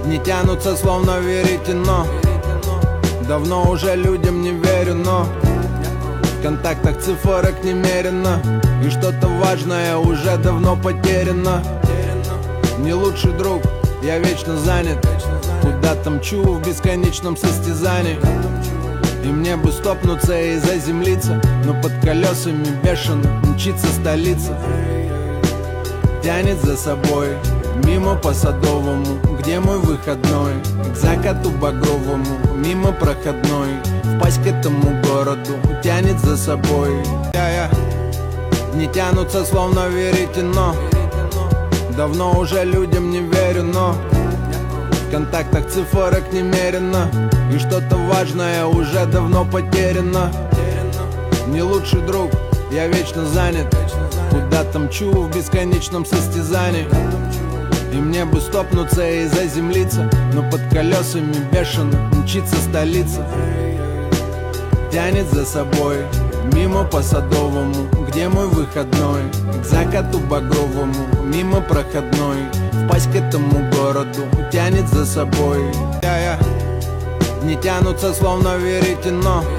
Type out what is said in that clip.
Дни тянутся, словно веретено. Давно уже людям не верю, но в контактах цифрок немерено, и что-то важное уже давно потеряно. Не лучший друг, я вечно занят, куда-то мчу в бесконечном состязании. И мне бы стопнуться и заземлиться, но под колесами бешено мчится столица. Тянет за собой мимо по Садовому, где мой выходной, к закату багровому, мимо проходной, впасть к этому городу тянет за собой. Дни тянутся, словно веретено. Давно уже людям не верю, но в контактах цифрок немерено, и что-то важное уже давно потеряно. Не лучший друг, я вечно занят, куда-то мчу в бесконечном состязании. И мне бы стопнуться и заземлиться, но под колесами бешено мчится столица. Тянет за собой мимо по Садовому, где мой выходной, к закату багровому, мимо проходной, впасть к этому городу тянет за собой. Дни тянутся, словно веретено.